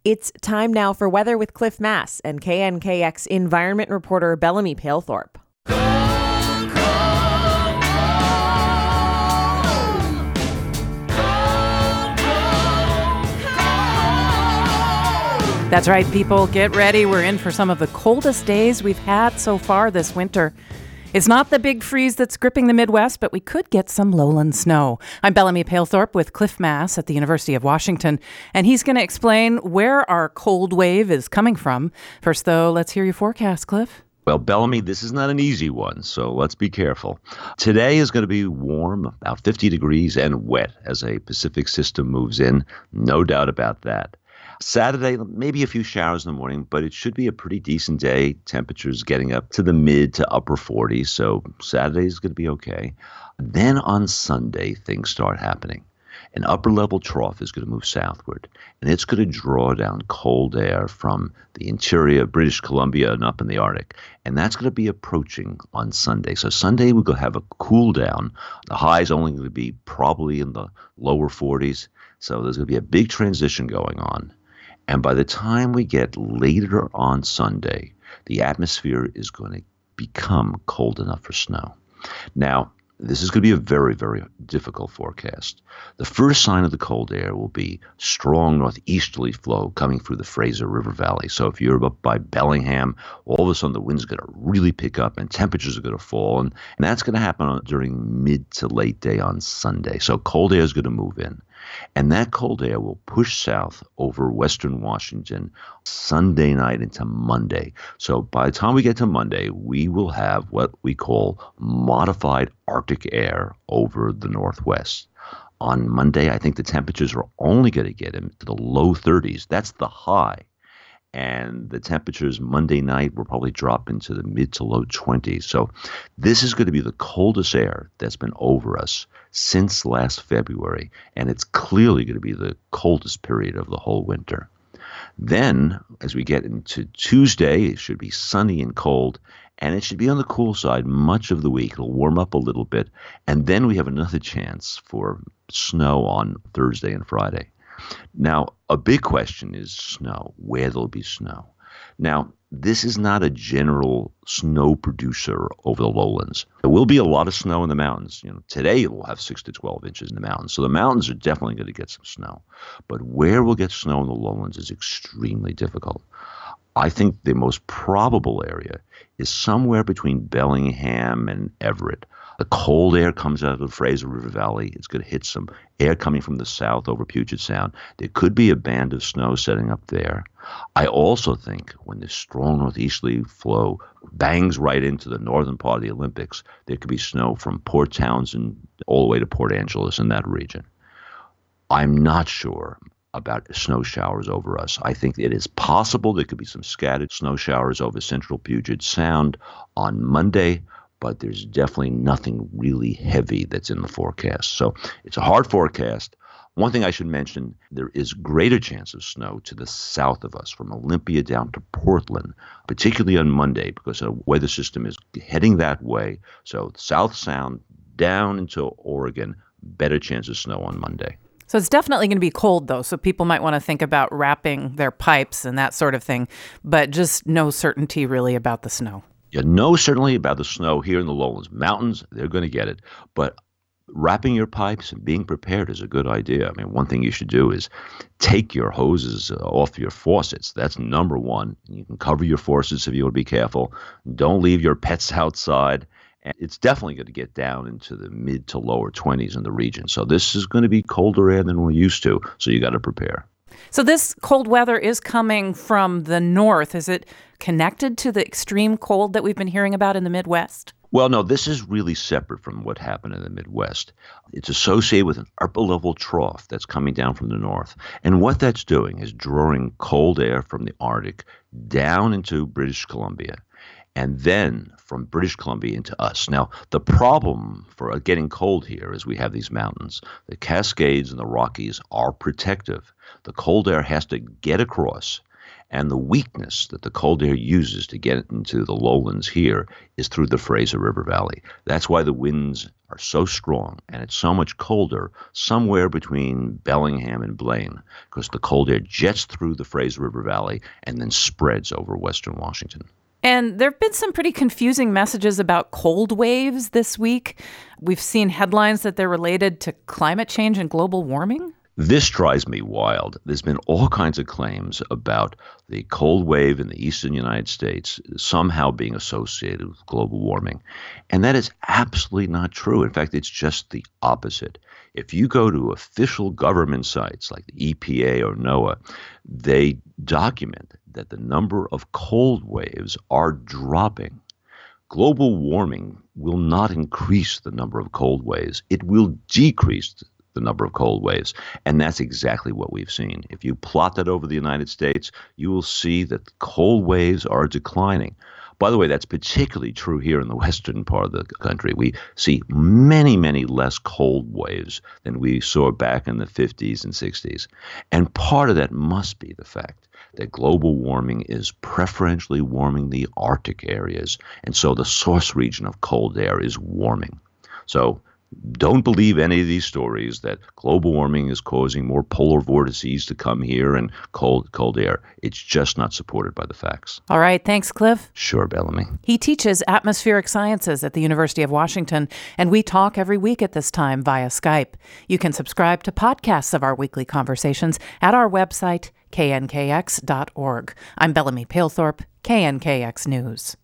It's time now for weather with Cliff Mass and KNKX environment reporter Bellamy Palethorpe. That's right, people. Get ready. We're in for some of the coldest days we've had so far this winter. It's not the big freeze that's gripping the Midwest, but we could get some lowland snow. I'm Bellamy Palethorpe with Cliff Mass at the University of Washington, and he's going to explain where our cold wave is coming from. First, though, let's hear your forecast, Cliff. Well, Bellamy, this is not an easy one, so let's be careful. Today is going to be warm, about 50 degrees, and wet as a Pacific system moves in. No doubt about that. Saturday, maybe a few showers in the morning, but it should be a pretty decent day. Temperatures getting up to the mid to upper 40s, so Saturday is going to be okay. Then on Sunday, things start happening. An upper-level trough is going to move southward, and it's going to draw down cold air from the interior of British Columbia and up in the Arctic, and that's going to be approaching on Sunday. So Sunday, we're going to have a cool down. The high is only going to be probably in the lower 40s, so there's going to be a big transition going on. And by the time we get later on Sunday, the atmosphere is going to become cold enough for snow. Now, this is going to be a very, very difficult forecast. The first sign of the cold air will be strong northeasterly flow coming through the Fraser River Valley. So if you're up by Bellingham, all of a sudden the wind's going to really pick up and temperatures are going to fall. And that's going to happen during mid to late day on Sunday. So cold air is going to move in. And that cold air will push south over western Washington Sunday night into Monday. So by the time we get to Monday, we will have what we call modified Arctic air over the Northwest. On Monday, I think the temperatures are only going to get into the low 30s. That's the high. And the temperatures Monday night will probably drop into the mid to low 20s. So this is going to be the coldest air that's been over us since last February. And it's clearly going to be the coldest period of the whole winter. Then, as we get into Tuesday, it should be sunny and cold, and it should be on the cool side much of the week. It'll warm up a little bit. And then we have another chance for snow on Thursday and Friday. Now, a big question is snow, where there'll be snow. Now, this is not a general snow producer over the lowlands. There will be a lot of snow in the mountains. Today we'll have 6 to 12 inches in the mountains. So the mountains are definitely going to get some snow. But where we'll get snow in the lowlands is extremely difficult. I think the most probable area is somewhere between Bellingham and Everett. The cold air comes out of the Fraser River Valley. It's going to hit some air coming from the south over Puget Sound. There could be a band of snow setting up there. I also think when the strong northeasterly flow bangs right into the northern part of the Olympics, there could be snow from Port Townsend all the way to Port Angeles in that region. I'm not sure about snow showers over us. I think it is possible there could be some scattered snow showers over central Puget Sound on Monday, but there's definitely nothing really heavy that's in the forecast. So it's a hard forecast. One thing I should mention, there is greater chance of snow to the south of us, from Olympia down to Portland, particularly on Monday, because the weather system is heading that way. So South Sound down into Oregon, better chance of snow on Monday. So it's definitely going to be cold, though, so people might want to think about wrapping their pipes and that sort of thing, but just no certainty really about the snow. You know certainly about the snow here in the lowlands. Mountains, they're going to get it. But wrapping your pipes and being prepared is a good idea. I mean, one thing you should do is take your hoses off your faucets. That's number one. You can cover your faucets if you want to be careful. Don't leave your pets outside. And it's definitely going to get down into the mid to lower 20s in the region. So this is going to be colder air than we're used to. So you got to prepare. So this cold weather is coming from the north. Is it connected to the extreme cold that we've been hearing about in the Midwest? Well, no, this is really separate from what happened in the Midwest. It's associated with an upper-level trough that's coming down from the north. And what that's doing is drawing cold air from the Arctic down into British Columbia, and then from British Columbia into us. Now, the problem for getting cold here is we have these mountains. The Cascades and the Rockies are protective. The cold air has to get across, And the weakness that the cold air uses to get into the lowlands here is through the Fraser River Valley. That's why the winds are so strong, and it's so much colder somewhere between Bellingham and Blaine, because the cold air jets through the Fraser River Valley and then spreads over western Washington. And there have been some pretty confusing messages about cold waves this week. We've seen headlines that they're related to climate change and global warming. This drives me wild. There's been all kinds of claims about the cold wave in the eastern United States somehow being associated with global warming. And that is absolutely not true. In fact, it's just the opposite. If you go to official government sites like the EPA or NOAA, they document that the number of cold waves are dropping. Global warming will not increase the number of cold waves. It will decrease the number of cold waves. And that's exactly what we've seen. If you plot that over the United States, you will see that cold waves are declining. By the way, that's particularly true here in the western part of the country. We see many, many less cold waves than we saw back in the 50s and 60s. And part of that must be the fact that global warming is preferentially warming the Arctic areas. And so the source region of cold air is warming. So don't believe any of these stories that global warming is causing more polar vortices to come here and cold air. It's just not supported by the facts. All right. Thanks, Cliff. Sure, Bellamy. He teaches atmospheric sciences at the University of Washington, and we talk every week at this time via Skype. You can subscribe to podcasts of our weekly conversations at our website, knkx.org. I'm Bellamy Palethorpe, KNKX News.